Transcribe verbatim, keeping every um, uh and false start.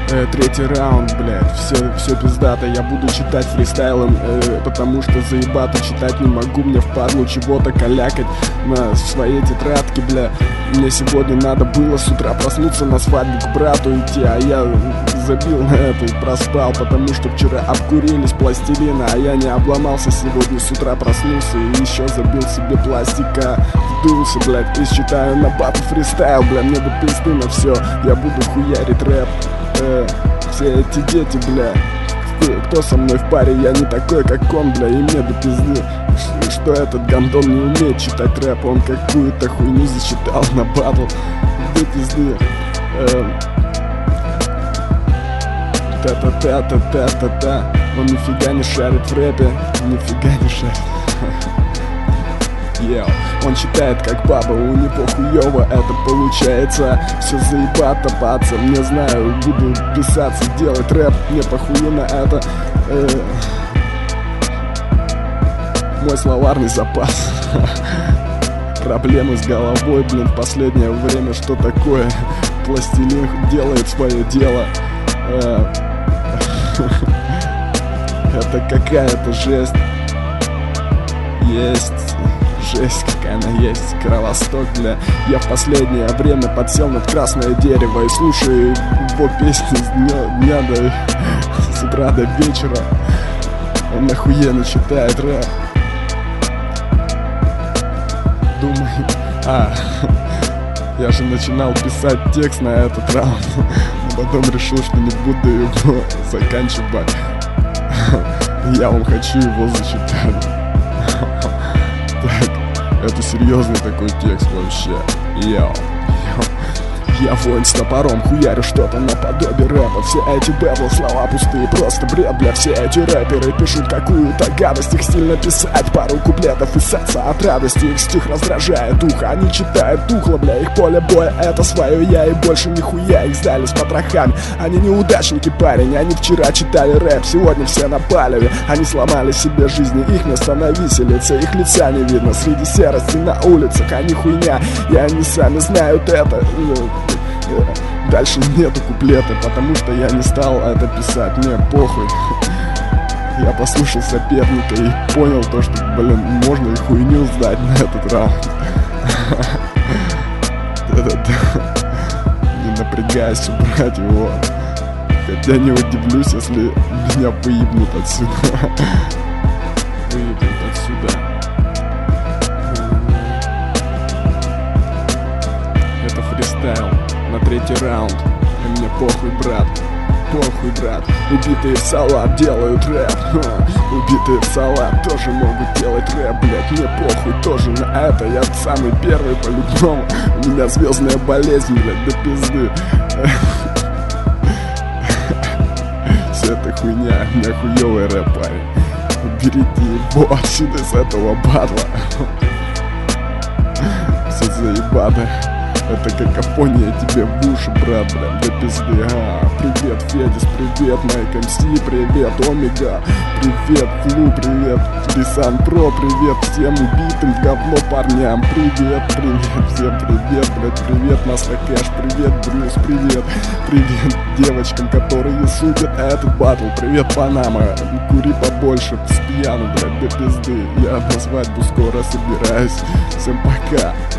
Э, третий раунд, блядь, все, все пиздато. Я буду читать фристайлом, э, потому что заебато читать не могу. Мне впадлу чего-то калякать на своей тетрадке, бля. Мне сегодня надо было с утра проснуться, на свадьбу к брату идти, а я забил на это и проспал, потому что вчера обкурились пластилина, а я не обломался сегодня с утра, проснулся и еще забил себе пластика. Вдулся, блядь, и считаю на батл фристайл, бля, мне до пизды на все. Я буду хуярить рэп. Э, все эти дети, бля, кто со мной в паре, я не такой, как он, бля, и мне до пизды, что этот гандон не умеет читать рэп. Он какую-то хуйню зачитал на батл, до пизды. э, Та-та-та-та-та-та-та. Он нифига не шарит в рэпе, нифига не шарит. Йоу, он читает как баба, у него хуёво это получается. Все заебато, пацан, не знаю, буду писаться, делать рэп, мне похую на это. э, Мой словарный запас. Проблемы с головой, блин, в последнее время, что такое? Пластилин делает свое дело. э, Это какая-то жесть. Есть жесть, какая она есть, Кровосток, бля. Я в последнее время подсел над красное дерево и слушаю его песни с дня, дня до... с утра до вечера. Он охуенно читает рэп. Думаю, а, я же начинал писать текст на этот раунд, но потом решил, что не буду его заканчивать. Я вам хочу его зачитать. Так, это серьезный такой текст вообще. Йоу. Я воин с топором, хуярю что-то наподобие рэпа. Все эти бэтлы, слова пустые, просто бред, бля. Все эти рэперы пишут какую-то гадость. Их стиль написать пару куплетов и саться от радости. Их стих раздражает ухо, они читают тухло, бля. Их поле боя это свое я и больше нихуя. Их сдали с потрохами, они неудачники, парень. Они вчера читали рэп, сегодня все на палеве. Они сломали себе жизни, их место на виселице. Их лица не видно среди серости на улицах. Они хуйня, и они сами знают это. Дальше нету куплета, потому что я не стал это писать, мне похуй. Я послушал соперника и понял то, что, блин, можно и хуйню сдать на этот раунд. Не напрягайся, брать его. Хотя не удивлюсь, если меня выебнут отсюда. Выебнут отсюда. Это фристайл на третий раунд. И мне похуй, брат. Похуй, брат. Убитые в салат делают рэп. Ха. Убитые в салат тоже могут делать рэп, блять. Мне похуй тоже на это. Я самый первый по-любому. У меня звездная болезнь, блять, до пизды. Все это хуйня. У меня хуёвый рэп, парень. Уберите его отсюда с этого батла. Все заебато. Это какофония тебе в уши, брат, блядь, до пизды. А, привет, Федис, привет, Майк эм си, привет, Омега, привет, Флу, привет, Рисан Про, привет всем убитым в говно парням, привет, привет, всем привет, блядь, привет, Масло Кэш, привет, Брюс, привет, привет девочкам, которые судят этот батл, привет, Панама, кури побольше, с пьяну, блядь, до пизды. Я на свадьбу скоро собираюсь, всем пока.